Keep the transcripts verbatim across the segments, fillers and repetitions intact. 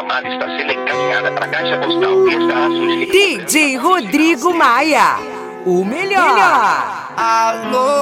chamada está sendo encaminhada para a caixa postal e estará sujeita. D J Rodrigo Maia, o melhor. melhor. Alô,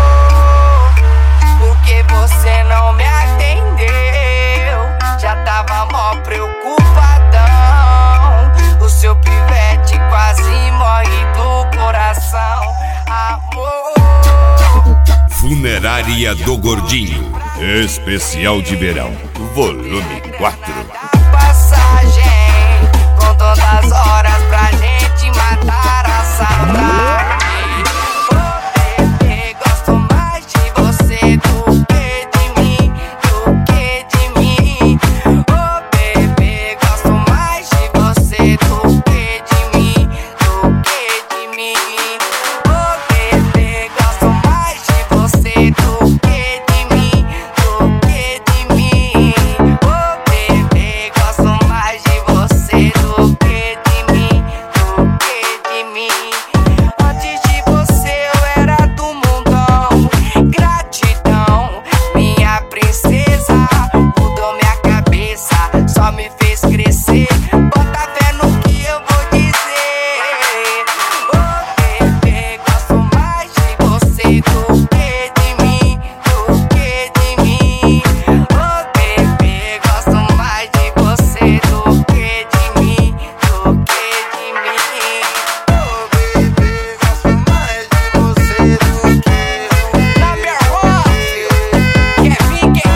por que você não me atendeu? Já tava mó preocupadão. O seu pivete quase morre do coração. Amor. Funerária do Gordinho, especial de verão, volume quatro. Passagem, com todas as horas pra gente matar a saudade. Oh bebê, gosto mais de você do que de mim, do que de mim. Oh bebê, gosto mais de você do que de mim, do que de mim. Oh bebê, gosto mais de você do que de mim, do que de mim. Oh bebê, gosto mais de você do que de mim, do que de mim. Antes de você eu era do mundão. Gratidão, minha princesa. Mudou minha cabeça, só me fez crescer. Bota fé no que eu vou dizer. Oh bebê, gosto mais de você do que de mim, do que de mim. Oh bebê, gosto mais de você do que de mim, do que de mim. Oh bebê, gosto mais de você do que eu. Number one, quer vir quem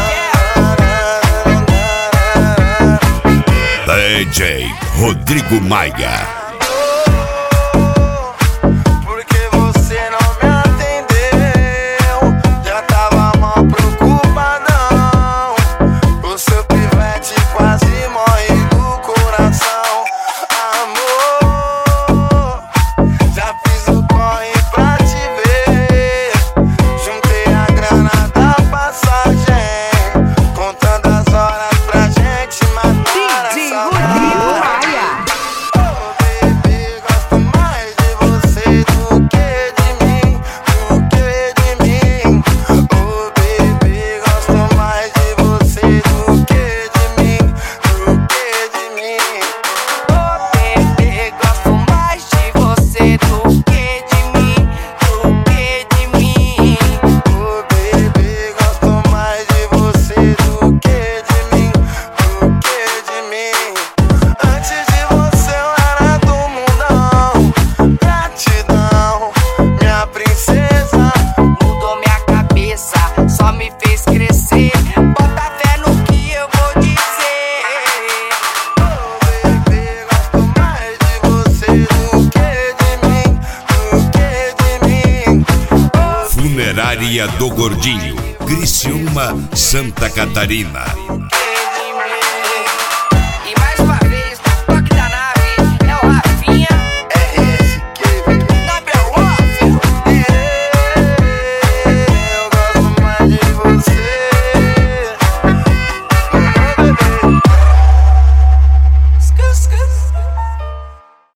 D J Rodrigo Maia. Porque você não me atendeu, já tava mó preocupadão. O seu pivete quase morre do coração. Amor, já fiz o corre pra te ver. Juntei a grana da passagem, contando as horas pra gente matar a D J saudade. Rodrigo Maia. Oh bebê, gosto mais de você do que de mim, do que de mim. Oh bebê, gosto mais de você do que de mim, do que de mim. Oh bebê, gosto mais de você do que de mim, do que de mim. Oh bebê, gosto mais de você do que de mim, do que de mim. Antes de você eu era do mundão. Gratidão, minha princesa. Mudou minha cabeça, só me fez crescer. Bota fé no que eu vou dizer. Oh bebê, gosto mais de você do que de mim, do que de mim. Oh Funerária do Gordinho, Criciúma, Santa Catarina.